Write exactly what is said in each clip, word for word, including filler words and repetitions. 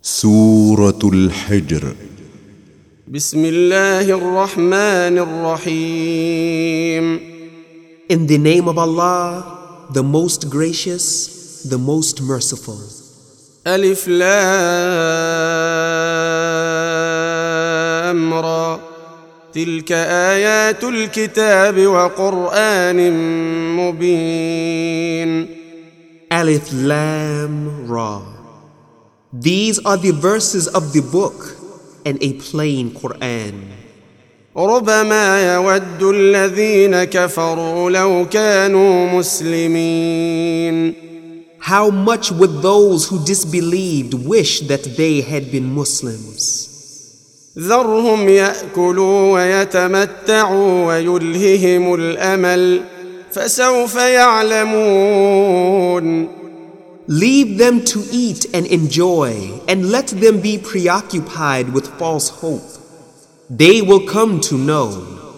سورة الحجر. بسم الله الرحمن الرحيم. In the name of Allah, the most gracious, the most merciful. ألف لام را تلك آيات الكتاب وقرآن مبين. Alif Lam Ra. These are the verses of the book and a plain Quran. ربما يود الذين كفروا لو كانوا مسلمين. How much would those who disbelieved wish that they had been Muslims? ذرهم يأكلوا ويتمتعوا ويلههم الأمل فسوف يعلمون. Leave them to eat and enjoy, and let them be preoccupied with false hope. They will come to know.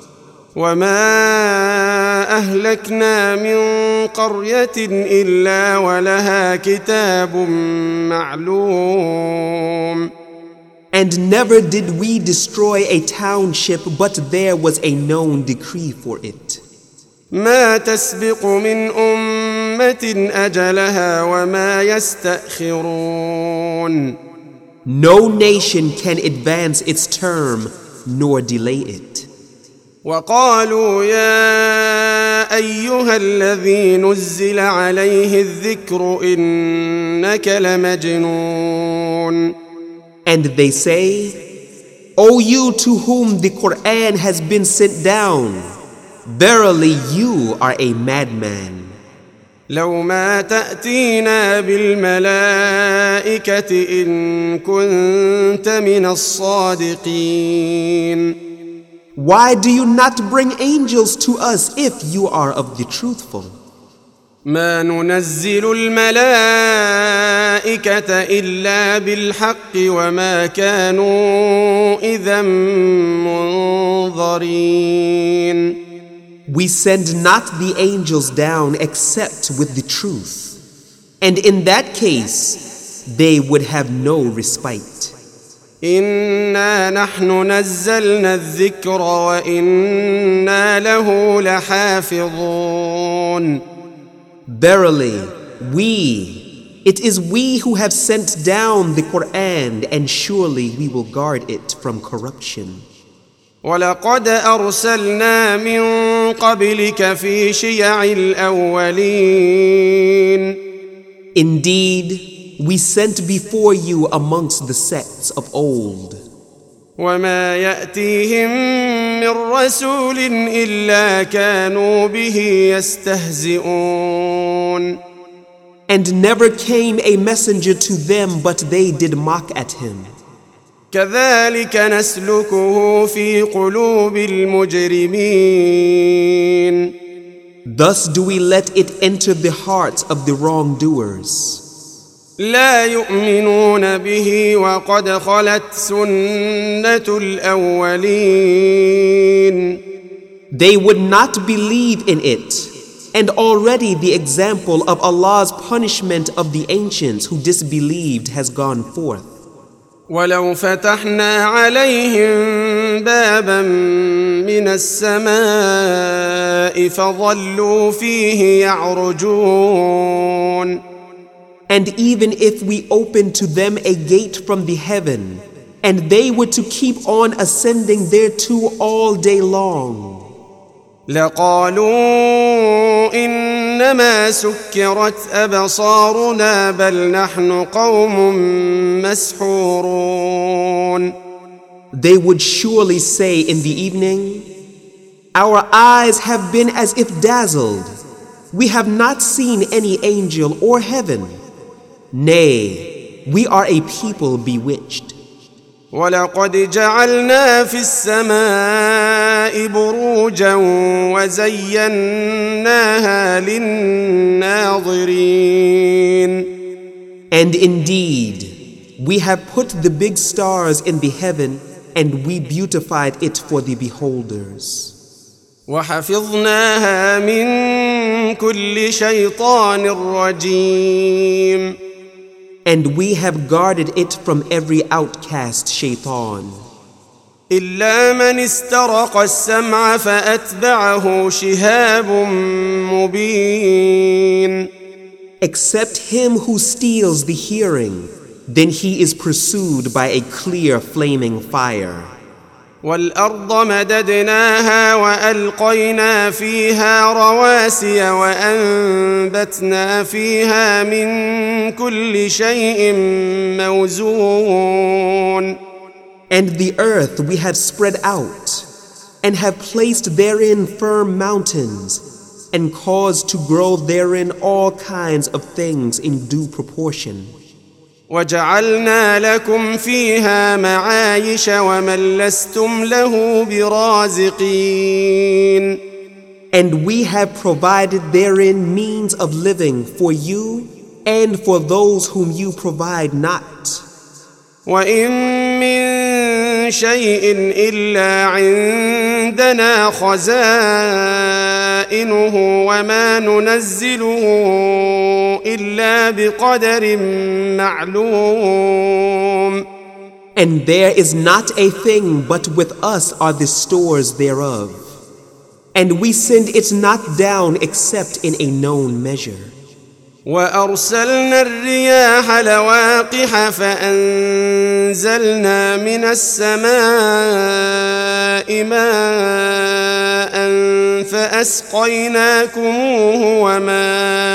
وما أهلكنا من قرية إلا ولها كتاب معلوم. And never did we destroy a township, but there was a known decree for it. ما تسبق من أمة أجلها وما يستأخرون. No nation can advance its term nor delay it. وقالوا يا أيها الذي نزل عليه الذكر إنك لمجنون. And they say, O you to whom the Quran has been sent down, verily you are a madman. لو ما تأتينا بالملائكة إن كنت من الصادقين. Why do you not bring angels to us if you are of the truthful? ما ننزل الملائكة إلا بالحق وما كانوا إذا منظرين. We send not the angels down except with the truth, and in that case they would have no respite. إنا نحن نزلنا الذكر وإنا له لحافظون. Verily, we, it is we who have sent down the Quran, and surely we will guard it from corruption. ولقد أرسلنا من قبلك في شيع الأولين. Indeed, we sent before you amongst the sects of old. وما يأتيهم من رسول إلا كانوا به يستهزئون. And never came a messenger to them, but they did mock at him. كذلك نسلكه في قلوب المجرمين. Thus do we let it enter the hearts of the wrongdoers. لا يؤمنون به وقد خلت سنة الأولين. They would not believe in it, and already the example of Allah's punishment of the ancients who disbelieved has gone forth. ولو فتحنا عليهم بابا من السماء فظلوا فيه يعرجون. And even if we opened to them a gate from the heaven, and they were to keep on ascending thereto all day long, لقالوا إنما سكرت أبصارنا بل نحن قوم مسحورون. They would surely say in the evening, Our eyes have been as if dazzled. We have not seen any angel or heaven. Nay, we are a people bewitched. ولقد جعلنا في السماء بروجا وزيناها للناظرين. And indeed, we have put the big stars in the heaven, and we beautified it for the beholders. وحفظناها من كل شيطان رجيم. And we have guarded it from every outcast shaitan. إلا من استرق السمع فأتبعه شهاب مبين. Except him who steals the hearing, then he is pursued by a clear flaming fire. والأرض مددناها وألقينا فيها رواسي وأنبتنا فيها من كل شيء موزون. And the earth we have spread out, and have placed therein firm mountains, and caused to grow therein all kinds of things in due proportion. وجعلنا لكم فيها معايش ومن لستم له برازقين. And we have provided therein means of living for you and for those whom you provide not. وإن من شيء إلا عندنا خزائنه وما ننزله إلا بقدر معلوم. And there is not a thing but with us are the stores thereof. And we send it not down except in a known measure. وأرسلنا الرياح لواقح فأنزلنا من السماء ماء فأسقيناكموه وما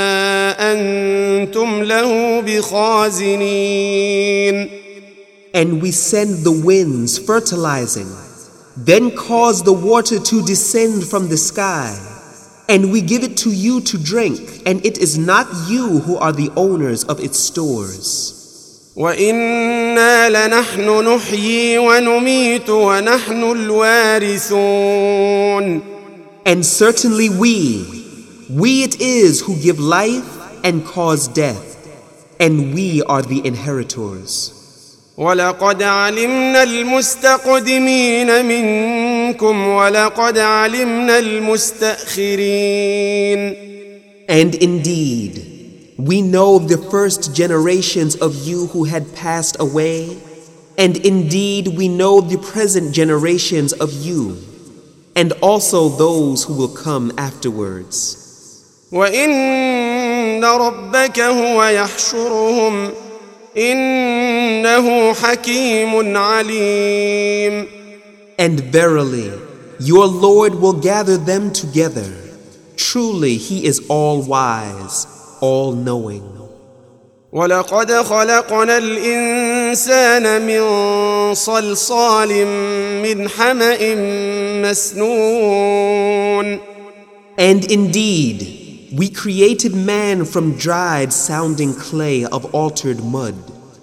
أنتم له بخازنين. And we send the winds fertilizing, then cause the water to descend from the sky. And we give it to you to drink, and it is not you who are the owners of its stores. وَإِنَّا لَنَحْنُ نُحْيِي وَنُمِيتُ وَنَحْنُ الْوَارِثُونَ. And certainly we, we it is who give life and cause death, and we are the inheritors. وَلَقَدْ عَلِمْنَا الْمُسْتَقْدِمِينَ مِنْكُمْ وَلَقَدْ عَلِمْنَا الْمُسْتَأْخِرِينَ. And indeed, we know the first generations of you who had passed away, and indeed we know the present generations of you, and also those who will come afterwards. وَإِنَّ رَبَّكَ هُوَ يَحْشُرُهُمْ إِنَّهُ حَكِيمٌ عَلِيمٌ. And verily, your Lord will gather them together. Truly, He is all-wise, all-knowing. وَلَقَدْ خَلَقْنَا الْإِنسَانَ مِنْ صَلْصَالٍ مِنْ حَمَإٍ مَسْنُونٍ. And indeed, we created man from dried sounding clay of altered mud.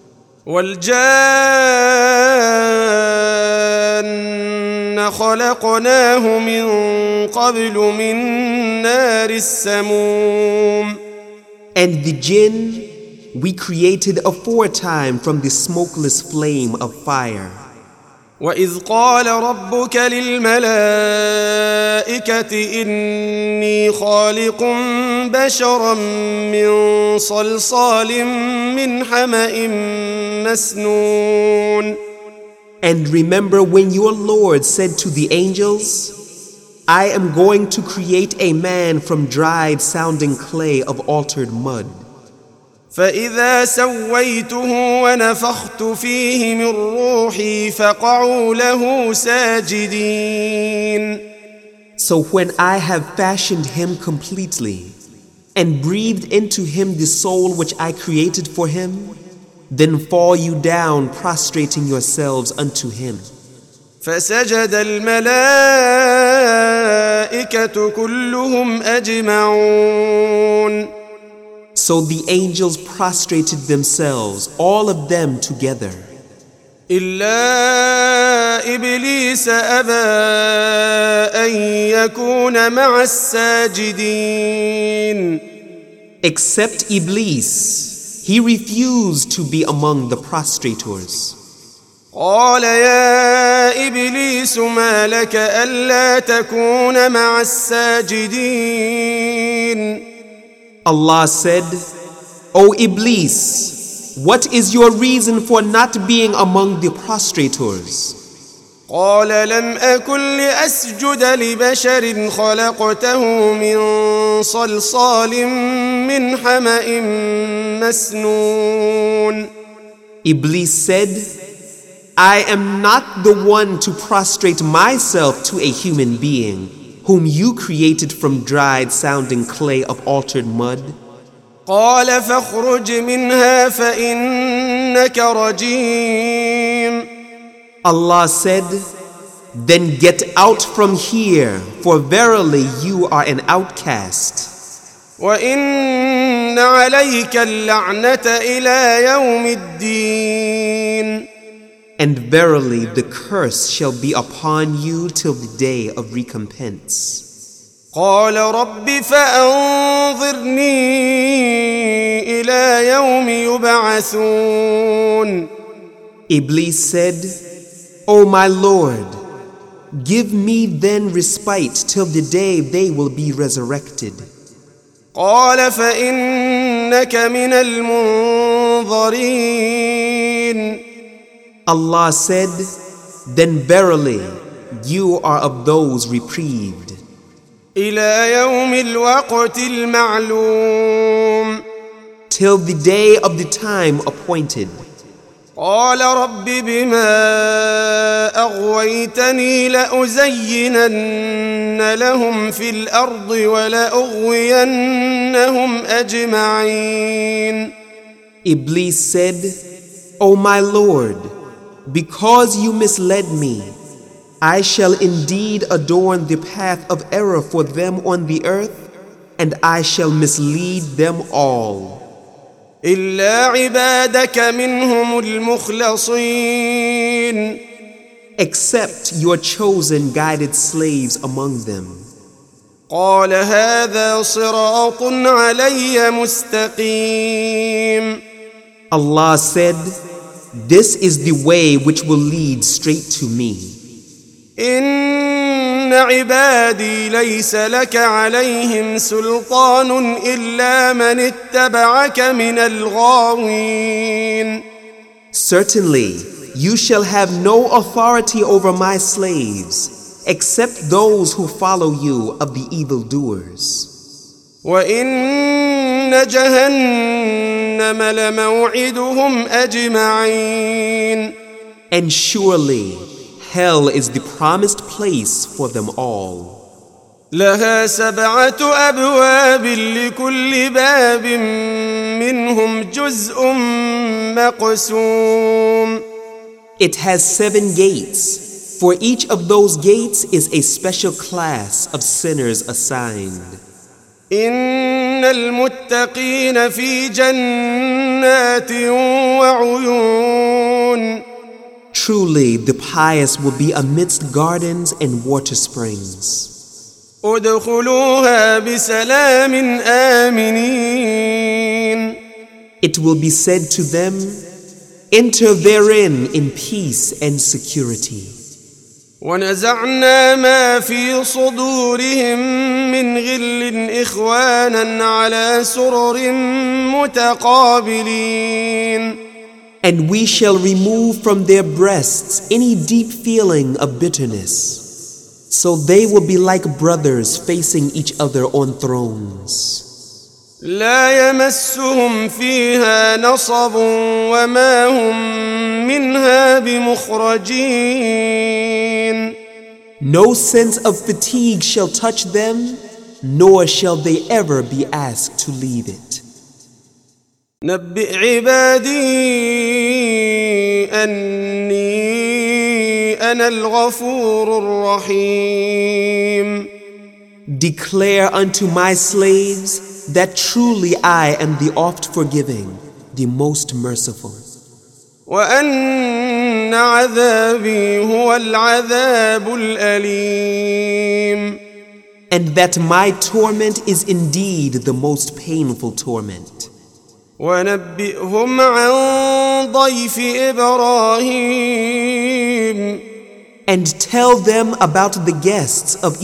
وَالْجَانَّ خَلَقْنَاهُ مِنْ قَبْلُ مِنْ نَارِ السَّمُومِ. And the jinn we created aforetime from the smokeless flame of fire. وَإِذْ قَالَ رَبُّكَ لِلْمَلَائِكَةِ إِنِّي خَالِقٌ بَشَرًا مِّن صَلْصَالٍ مِّنْ حَمَإٍ مَّسْنُونٍ. And remember when your Lord said to the angels, I am going to create a man from dried sounding clay of altered mud. فإذا سويته ونفخت فيه من روحي فقعوا له ساجدين. So when I have fashioned him completely and breathed into him the soul which I created for him, then fall you down prostrating yourselves unto him. فسجد الملائكة كلهم أجمعون. So the angels prostrated themselves, all of them together. إلا إبليس أبى أن يكون مع الساجدين. Except Iblis, he refused to be among the prostrators. قال يا إبليس ما لك ألا تكون مع الساجدين. Allah said, O Iblis, what is your reason for not being among the prostrators? قال لم أكن لأسجد لبشر خلقته من صلصال من حمأ مسنون. Iblis said, I am not the one to prostrate myself to a human being whom you created from dried sounding clay of altered mud. قال فاخرج منها فإنك رجيم. Allah said, then get out from here, for verily you are an outcast. وإن عليك اللعنة إلى يوم الدين. And verily the curse shall be upon you till the day of recompense. قال رب فأنظرني إلى يوم يبعثون. Iblis said, O my Lord, give me then respite till the day they will be resurrected. قال فإنك من المنظرين. Allah said, then verily you are of those reprieved. إلى يوم الوقت المعلوم. Till the day of the time appointed. قال رب بما أغويتني لأزينن لهم في الأرض ولأغوينهم أجمعين. Iblis said, O my Lord, because you misled me, I shall indeed adorn the path of error for them on the earth, and I shall mislead them all. إلا عبادك منهم المخلصين. Except your chosen guided slaves among them. قال هذا صراط علي مستقيم. Allah said, this is the way which will lead straight to me. إن عبادي ليس لك عليهم سلطان إلا من اتبعك من الغاوين. Certainly, you shall have no authority over my slaves, except those who follow you of the evildoers. وإن جهنم لموعدهم أجمعين. And surely, hell is the promised place for them all. لها سبعة أبواب لكل باب منهم جزء مقسوم. It has seven gates. For each of those gates is a special class of sinners assigned. إن المتقين في جنات وعيون. Truly, the pious will be amidst gardens and water springs. ادخلوها بسلام آمنين. It will be said to them, enter therein in peace and security. ونزعنا ما في صدورهم من غل إخوانا على سرر متقابلين. And we shall remove from their breasts any deep feeling of bitterness, so they will be like brothers facing each other on thrones. لا يمسهم فيها نصب وما هم منها بمخرجين. No sense of fatigue shall touch them, nor shall they ever be asked to leave it. نبئ عبادي أني أنا الغفور الرحيم. Declare unto my slaves that truly I am the oft forgiving, the most merciful. وأن عذابي هو العذاب الأليم. And that my torment is indeed the most painful torment. ونبئهم عن ضيف إبراهيم. And tell them about the guests of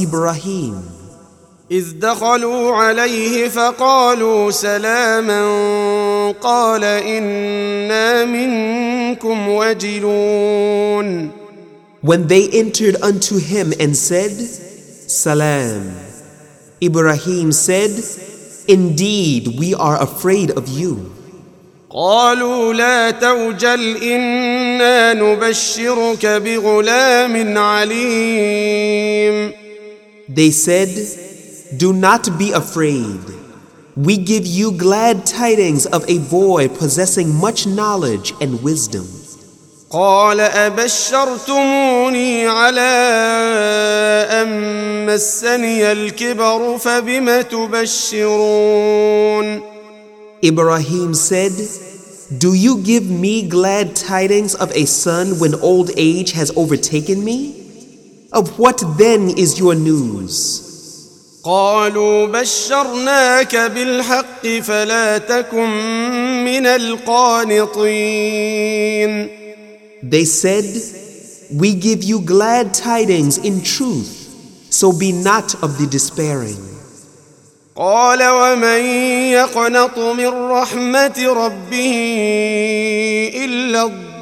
Ibrahim. إذ دخلوا عليه فقالوا سلاما قال إنا منكم وجلون. When they entered unto him and said, Salam, Ibrahim said, Indeed, we are afraid of you. قالوا لا توجل إنا نبشرك بغلام عليم. They said, Do not be afraid. We give you glad tidings of a boy possessing much knowledge and wisdom. قال أبشرتموني على أن مسني الكبر فبم تبشرون. Ibrahim said, Do you give me glad tidings of a son when old age has overtaken me? Of what then is your news? قالوا بشرناك بالحق فلا تكن من القانطين. They said, We give you glad tidings in truth, so be not of the despairing. قال ومن يقنط من رحمة ربه إلا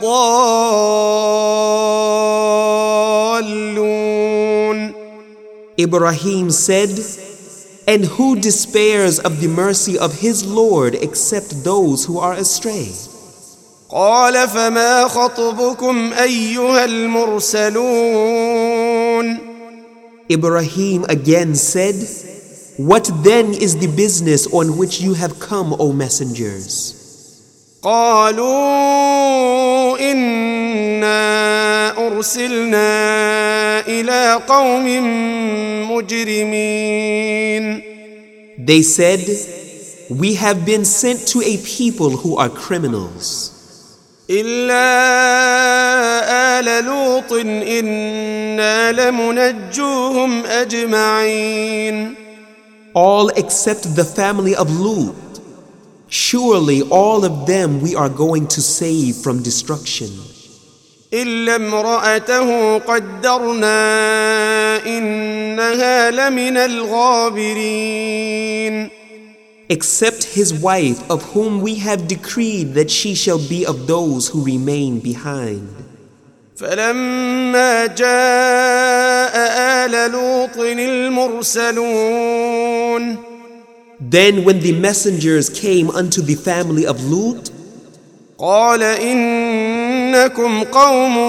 الضالون. Ibrahim said, And who despairs of the mercy of his Lord except those who are astray? قال فما خطبكم أيها المرسلون. Ibrahim again said, What then is the business on which you have come, O messengers? قالوا إنا أرسلنا إلى قوم مجرمين. They said, We have been sent to a people who are criminals. إلا آل لوط إنا لمنجوهم أجمعين. All except the family of Lut. Surely all of them we are going to save from destruction. إلا امرأته قدرنا إنها لمن الغابرين. Except his wife, of whom we have decreed that she shall be of those who remain behind. فلما جاء آل لوط المرسلون. Then when the messengers came unto the family of Lut, قال إنكم قوم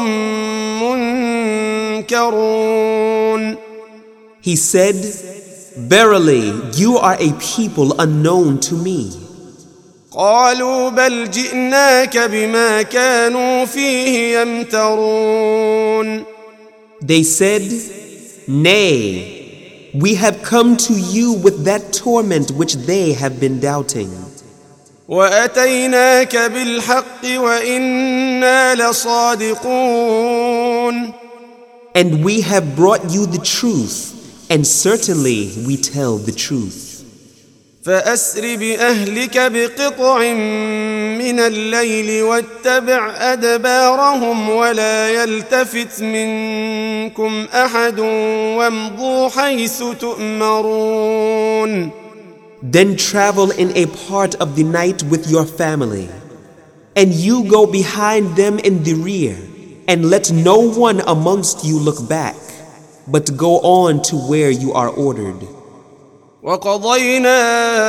منكرون. he said, Verily, you are a people unknown to me. قالوا بل جئناك بما كانوا فيه يمترون. They said, Nay, we have come to you with that torment which they have been doubting. وأتيناك بالحق وإنا لصادقون. And we have brought you the truth, and certainly we tell the truth. فأسر بأهلك بقطع من الليل واتبع أدبارهم ولا يلتفت منكم أحد وامضوا حيث تؤمرون. Then travel in a part of the night with your family, and you go behind them in the rear, and let no one amongst you look back, but go on to where you are ordered. وقضينا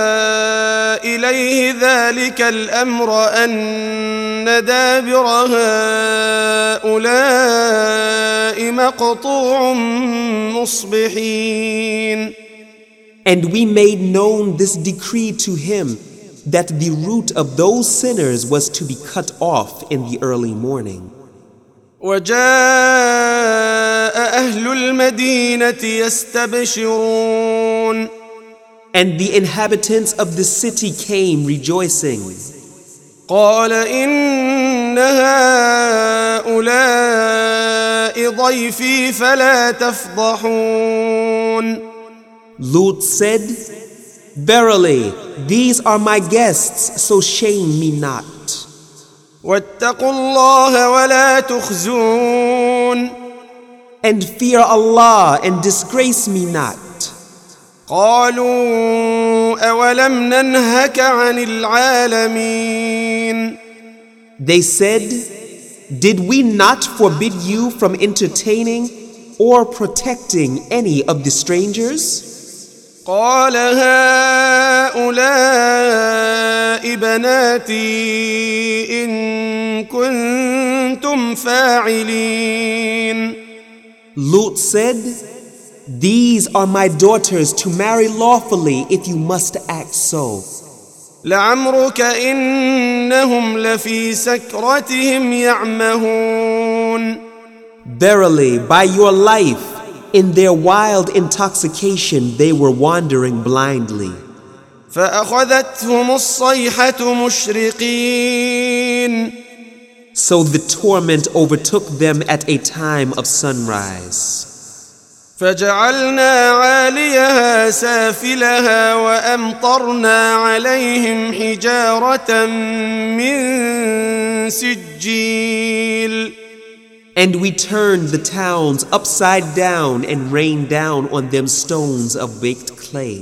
إليه ذلك الأمر أن دابر هؤلاء مقطوع مصبحين. And we made known this decree to him, that the root of those sinners was to be cut off in the early morning. وجاء أهل المدينة يستبشرون. And the inhabitants of the city came rejoicing. قال إن هؤلاء ضيفي فلا تفضحون. Lut said, Verily, these are my guests, so shame me not. واتقوا الله ولا تخزون. And fear Allah and disgrace me not. قالوا أولم ننهك عن العالمين. They said, did we not forbid you from entertaining or protecting any of the strangers? قال هؤلاء بناتي إن كنتم فاعلين. Lut said, these are my daughters to marry lawfully if you must act so. لعمرك إنهم لفي سكرتهم يعمهون. Verily, by your life, in their wild intoxication, they were wandering blindly. فأخذتهم الصيحة مشرقين. So the torment overtook them at a time of sunrise. فجعلنا عاليها سافلها وأمطرنا عليهم حجارة من سجيل. And we turned the towns upside down and rained down on them stones of baked clay.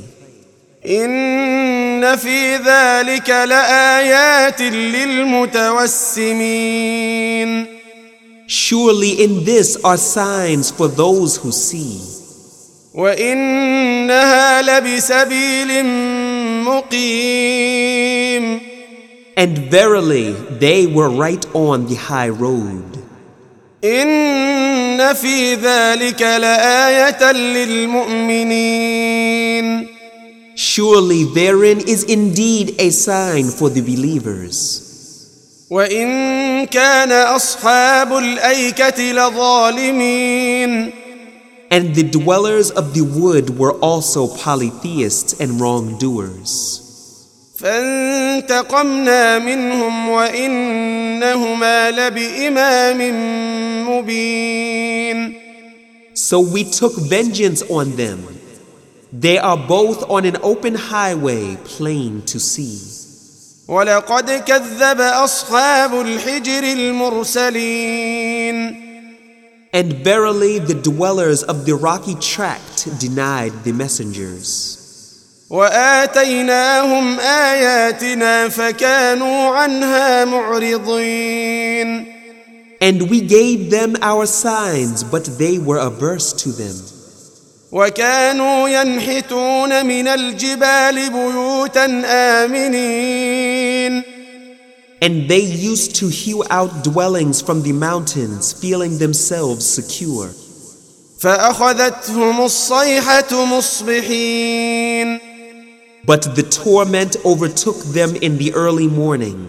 إن في ذلك لآيات للمتوسمين. Surely in this are signs for those who see. وإنها لبسبيل مقيم. And verily, they were right on the high road. إن في ذلك لآية للمؤمنين. Surely therein is indeed a sign for the believers. وإن كان أصحاب الأيكة لظالمين. And the dwellers of the wood were also polytheists and wrongdoers. فانتقمنا منهم وإنهما لبإمام مبين. So we took vengeance on them. They are both on an open highway, plain to see. ولقد كذب أصحاب الحجر المرسلين. And verily the dwellers of the rocky tract denied the messengers. وآتيناهم آياتنا فكانوا عنها معرضين. And we gave them our signs, but they were averse to them. وكانوا ينحتون من الجبال بيوتا آمنين. And they used to hew out dwellings from the mountains, feeling themselves secure. فأخذتهم الصيحة مصبحين. But the torment overtook them in the early morning.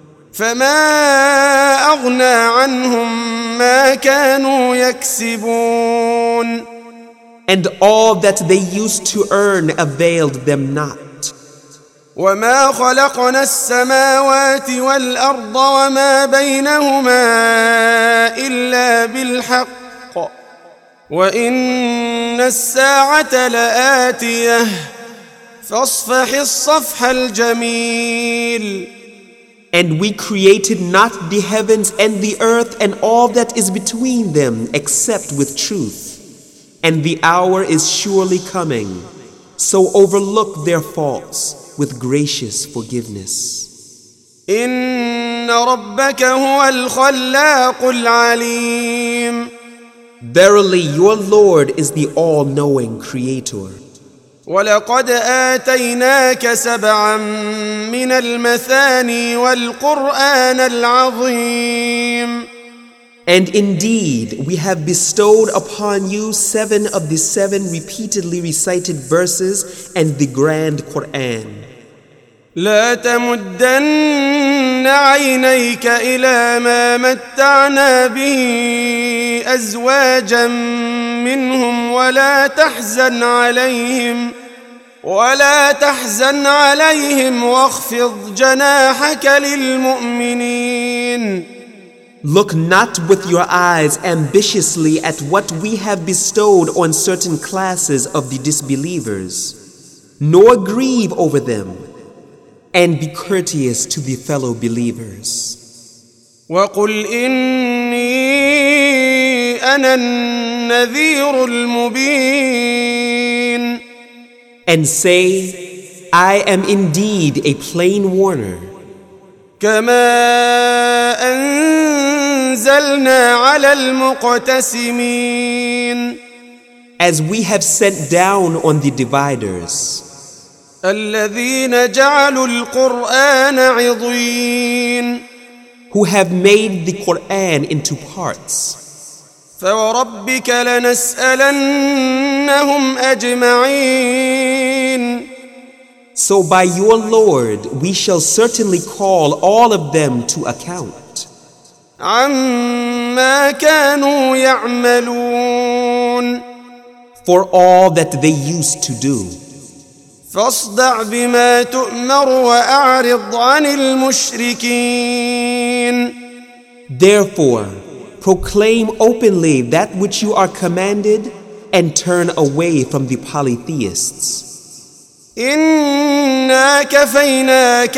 فما أغنى عنهم ما كانوا يكسبون. And all that they used to earn availed them not. وما خلقنا السماوات والأرض وما بينهما إلا بالحق وإن الساعة لآتية فاصفح الصفح الجميل. And we created not the heavens and the earth and all that is between them except with truth. And the hour is surely coming, so overlook their faults with gracious forgiveness. إن ربك هو الخلاق العليم. Verily your Lord is the all-knowing Creator. ولقد آتيناك سبعا من المثاني والقرآن العظيم. And indeed, we have bestowed upon you seven of the seven repeatedly recited verses and the grand Quran. لا تمدن عينيك إلى ما متعنا به أزواجا منهم ولا تحزن عليهم ولا تحزن عليهم واخفض جناحك للمؤمنين. Look not with your eyes ambitiously at what we have bestowed on certain classes of the disbelievers, nor grieve over them, and be courteous to the fellow believers. وَقُلْ إِنِّي أَنَا النَّذِيرُ الْمُبِينُ. And say, I am indeed a plain warner. كما أنزلنا على المقتسمين As we have sent down on the dividers, الذين جعلوا القرآن عضين who have made the Quran into parts. فوربك لنسألنهم أجمعين So by your Lord we shall certainly call all of them to account عما كانوا يعملون for all that they used to do. فاصدع بما تؤمر وأعرض عن المشركين Therefore, proclaim openly that which you are commanded and turn away from the polytheists. إنا كفيناك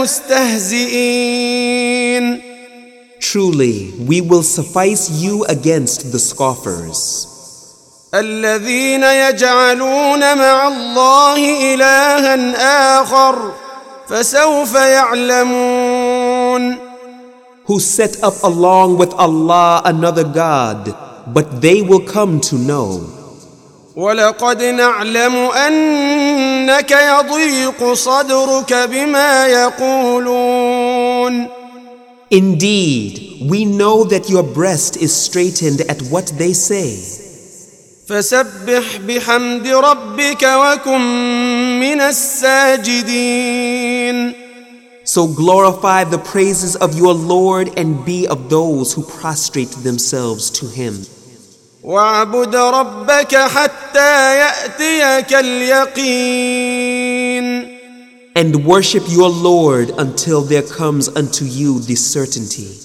المستهزئين Truly, we will suffice you against the scoffers, الذين يجعلون مع الله إلها آخر فسوف يعلمون who set up along with Allah another God, but they will come to know. ولقد نعلم أنك يضيق صدرك بما يقولون Indeed, we know that your breast is straitened at what they say. فسبح بحمد ربك وكن من الساجدين So glorify the praises of your Lord and be of those who prostrate themselves to Him. واعبد ربك حتى يأتيك اليقين And worship your Lord until there comes unto you the certainty.